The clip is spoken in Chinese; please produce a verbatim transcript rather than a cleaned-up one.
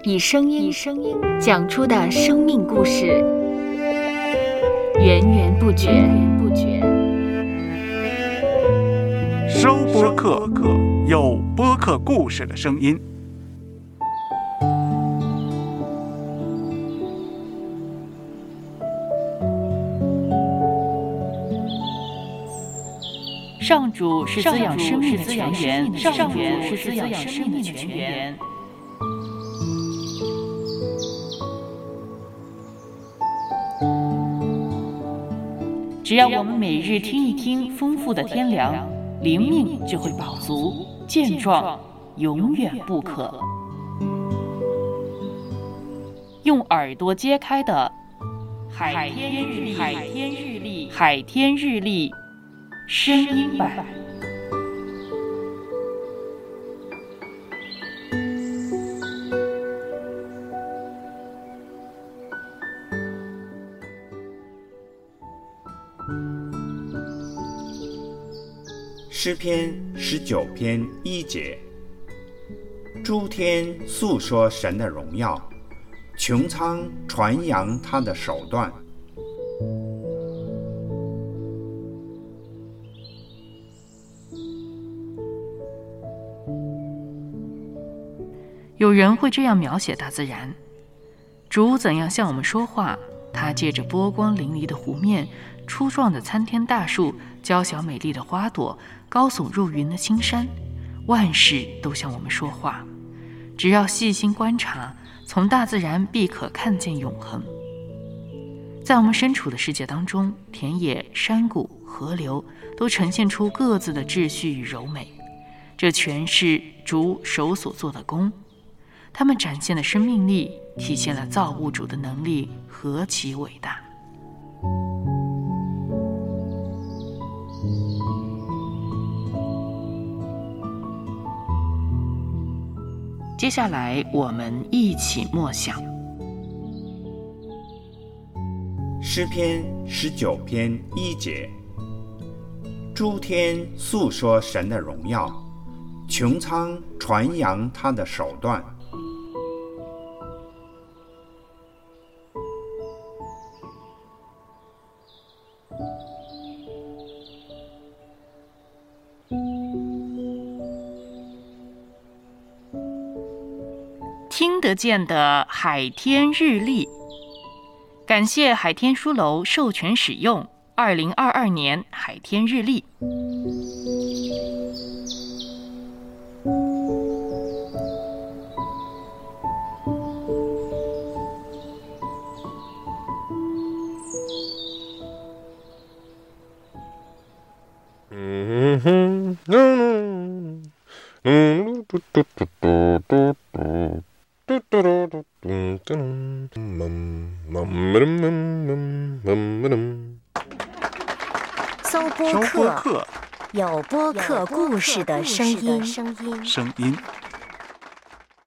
以声音讲出的生命故事，源源不绝。 收播客，有播客故事的声音。 上主是滋养生命的泉源，上主是滋养生命的泉源。只要我们每日听一听丰富的天粮，灵命就会饱足健壮，永远不渴。用耳朵揭开的海天日历，海天日历，海天日历声音版。 诗篇十九篇一节，诸天诉说神的荣耀，穹苍传扬他的手段。 有人会这样描写大自然：主怎样向我们说话，他借着波光粼粼的湖面，粗壮的参天大树，娇小美丽的花朵，高耸入云的青山，万事都向我们说话。只要细心观察，从大自然必可看见永恒。在我们身处的世界当中，田野、山谷、河流都呈现出各自的秩序与柔美，这全是主手所做的工。他们展现的生命力，体现了造物主的能力何其伟大。接下来我们一起默想诗篇十九篇一节，诸天诉说神的荣耀，穹苍传扬他的手段。 听得见的海天日历，感谢海天书楼授权使用二零二二年海天日历。 嗯哼，嗯嗯，嘟嘟嘟嘟嘟嘟。 搜播客，有播客故事的声音。声音。